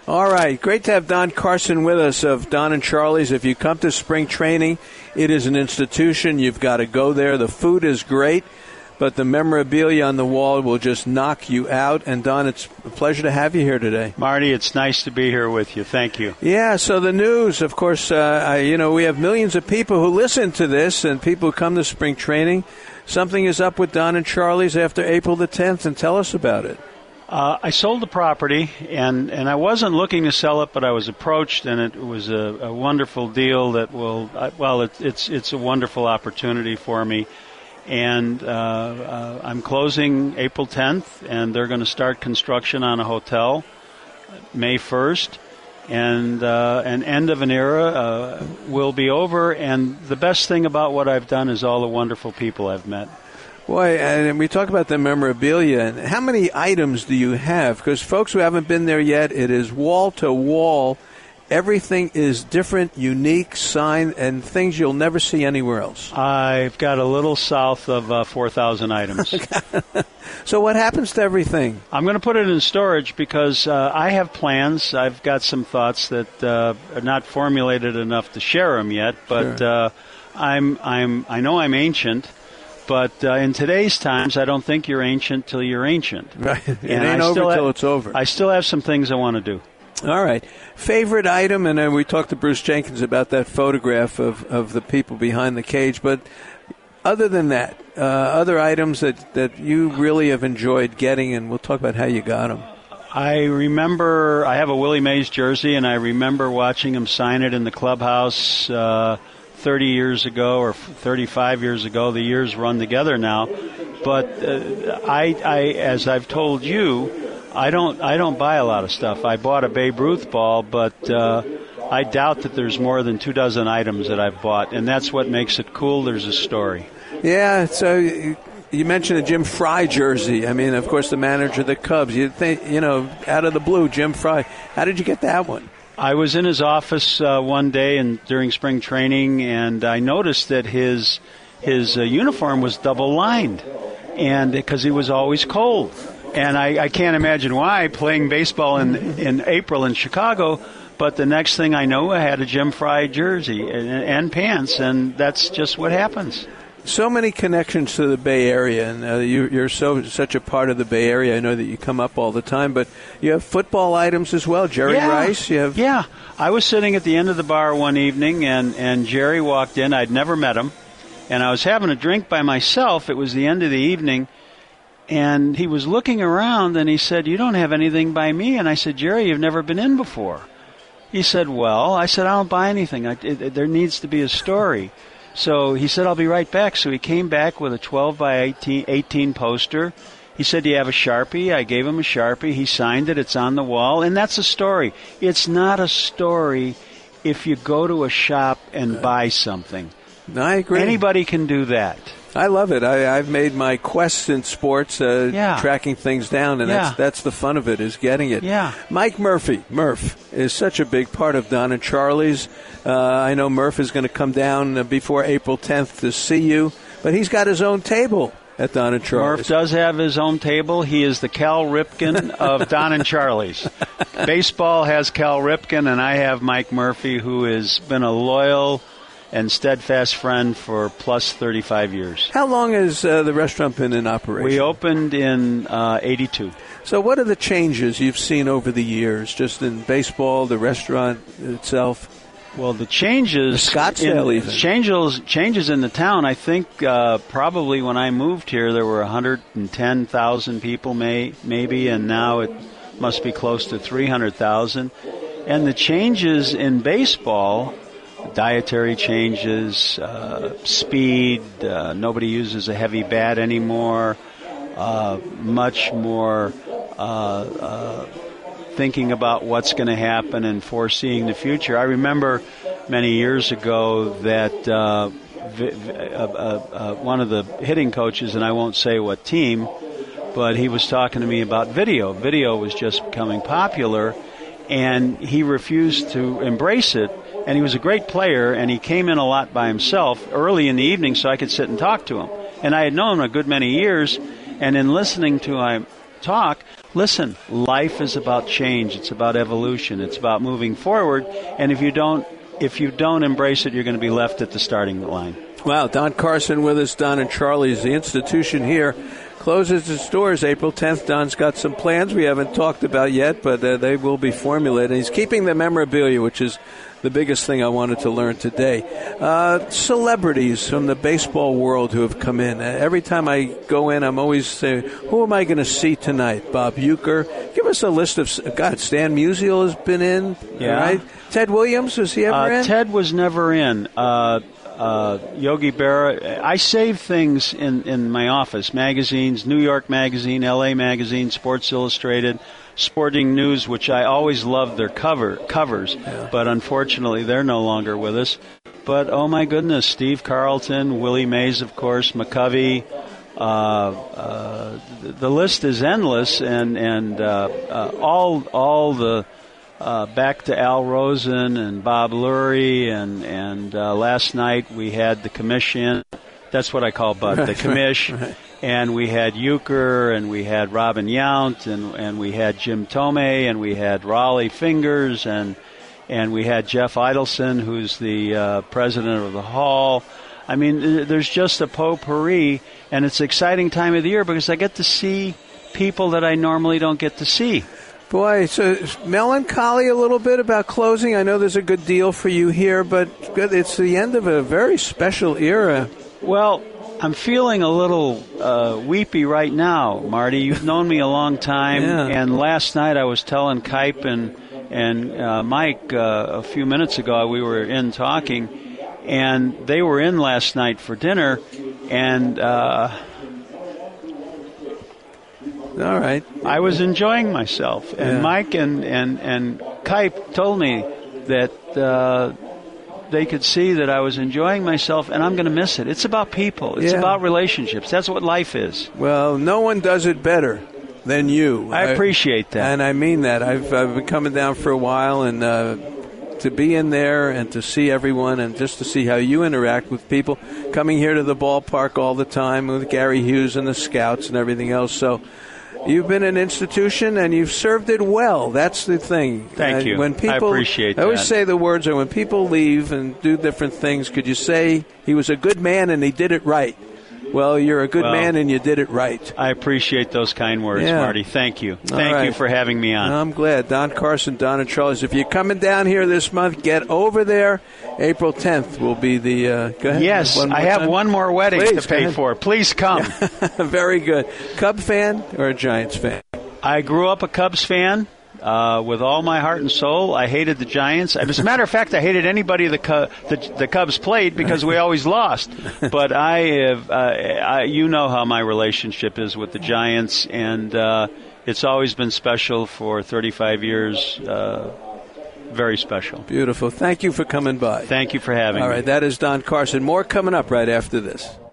All right. Great to have Don Carson with us of Don and Charlie's. If you come to spring training, it is an institution. You've got to go there. The food is great, but the memorabilia on the wall will just knock you out. And, Don, it's a pleasure to have you here today. Marty, it's nice to be here with you. Thank you. Yeah, so the news, of course, we have millions of people who listen to this and people who come to spring training. Something is up with Don and Charlie's after April the 10th, and tell us about it. I sold the property, and I wasn't looking to sell it, but I was approached, and it was a wonderful deal that it's a wonderful opportunity for me. And I'm closing April 10th, and they're going to start construction on a hotel May 1st, and an end of an era will be over. And the best thing about what I've done is all the wonderful people I've met. Boy, and we talk about the memorabilia. And how many items do you have? Because folks who haven't been there yet, it is wall to wall. Everything is different, unique, signed, and things you'll never see anywhere else. I've got a little south of 4,000 items. So what happens to everything? I'm going to put it in storage because I have plans. I've got some thoughts that are not formulated enough to share them yet. But sure. I know I'm ancient. But in today's times, I don't think you're ancient till you're ancient. Right. It ain't over till it's over. I still have some things I want to do. All right. Favorite item, and we talked to Bruce Jenkins about that photograph of the people behind the cage. But other than that, other items that you really have enjoyed getting, and we'll talk about how you got them. I remember I have a Willie Mays jersey, and I remember watching him sign it in the clubhouse 30 years ago or 35 years ago. The years run together now. But I as I've told you, I don't buy a lot of stuff. I bought a Babe Ruth ball, but I doubt that there's more than 24 items that I've bought, and that's what makes it cool. There's a story. Yeah, so you mentioned a Jim Fry jersey. I mean, of course, the manager of the Cubs. You'd think, out of the blue, Jim Fry. How did you get that one? I was in his office one day during spring training, and I noticed that his uniform was double-lined, and because he was always cold. And I can't imagine why, playing baseball in April in Chicago, but the next thing I know, I had a Jim Fry jersey and pants, and that's just what happens. So many connections to the Bay Area, and you're such a part of the Bay Area. I know that you come up all the time, but you have football items as well. Jerry Rice, you have... Yeah, I was sitting at the end of the bar one evening, and Jerry walked in. I'd never met him, and I was having a drink by myself. It was the end of the evening, and he was looking around, and he said, "You don't have anything by me." And I said, "Jerry, you've never been in before." He said, "Well," I said, "I don't buy anything. There needs to be a story." So he said, "I'll be right back." So he came back with a 12 by 18 poster. He said, "Do you have a Sharpie?" I gave him a Sharpie. He signed it. It's on the wall. And that's a story. It's not a story if you go to a shop and buy something. I agree. Anybody can do that. I love it. I've made my quest in sports, tracking things down, and that's the fun of it, is getting it. Yeah. Mike Murphy, Murph, is such a big part of Don and Charlie's. I know Murph is going to come down before April 10th to see you, but he's got his own table at Don and Charlie's. Murph does have his own table. He is the Cal Ripken of Don and Charlie's. Baseball has Cal Ripken, and I have Mike Murphy, who has been a loyal and steadfast friend for plus 35 years. How long has the restaurant been in operation? We opened in 82. So what are the changes you've seen over the years, just in baseball, the restaurant itself? Well, the changes, the Scottsdale even. Changes in the town. I think probably when I moved here, there were 110,000 people maybe, and now it must be close to 300,000. And the changes in baseball, dietary changes, speed, nobody uses a heavy bat anymore, much more thinking about what's going to happen and foreseeing the future. I remember many years ago that one of the hitting coaches, and I won't say what team, but he was talking to me about video. Video was just becoming popular, and he refused to embrace it. And he was a great player, and he came in a lot by himself early in the evening so I could sit and talk to him. And I had known him a good many years, and in listening to him talk, listen, life is about change. It's about evolution. It's about moving forward. And if you don't embrace it, you're going to be left at the starting line. Wow, Don Carson with us. Don and Charlie's, the institution here, closes its doors April 10th. Don's got some plans we haven't talked about yet, but they will be formulated. He's keeping the memorabilia, which is the biggest thing I wanted to learn today. Celebrities from the baseball world who have come in. Every time I go in, I'm always saying, who am I going to see tonight? Bob Uecker. Give us a list of, God, Stan Musial has been in, right? Ted Williams, was he ever in? Ted was never in. Yogi Berra. I save things in my office, magazines, New York Magazine, LA Magazine, Sports Illustrated, Sporting News, which I always loved their covers, but unfortunately they're no longer with us. But oh my goodness, Steve Carlton, Willie Mays, of course, McCovey. The list is endless, and all the back to Al Rosen and Bob Lurie, and last night we had the commission. That's what I call Bud, the commish. Right. And we had Uecker, and we had Robin Yount, and we had Jim Tomei, and we had Raleigh Fingers, and we had Jeff Idelson, who's the president of the Hall. I mean, there's just a potpourri, and it's an exciting time of the year because I get to see people that I normally don't get to see. Boy, so melancholy a little bit about closing. I know there's a good deal for you here, but it's the end of a very special era. Well, I'm feeling a little weepy right now, Marty. You've known me a long time, and last night I was telling Kipe and Mike a few minutes ago, we were in talking, and they were in last night for dinner, and all right, I was enjoying myself, and Mike and Kipe told me that they could see that I was enjoying myself, and I'm going to miss it. It's about people. It's about relationships. That's what life is. Well, no one does it better than you. I appreciate that. And I mean that. I've been coming down for a while, and to be in there and to see everyone and just to see how you interact with people, coming here to the ballpark all the time with Gary Hughes and the Scouts and everything else. So you've been an institution, and you've served it well. That's the thing. Thank you. When people, I appreciate that. I always say the words are, when people leave and do different things, could you say he was a good man and he did it right? Well, you're a good man and you did it right. I appreciate those kind words, Marty. Thank you. Thank you for having me on. I'm glad. Don Carson, Don and Charlie's. If you're coming down here this month, get over there. April 10th will be the... go ahead. Yes, I have one more wedding to pay for. Please come. Very good. Cub fan or a Giants fan? I grew up a Cubs fan. With all my heart and soul. I hated the Giants. As a matter of fact, I hated anybody the Cubs played because we always lost. But you know how my relationship is with the Giants, and it's always been special for 35 years. Very special. Beautiful. Thank you for coming by. Thank you for having me. All right, that is Don Carson. More coming up right after this.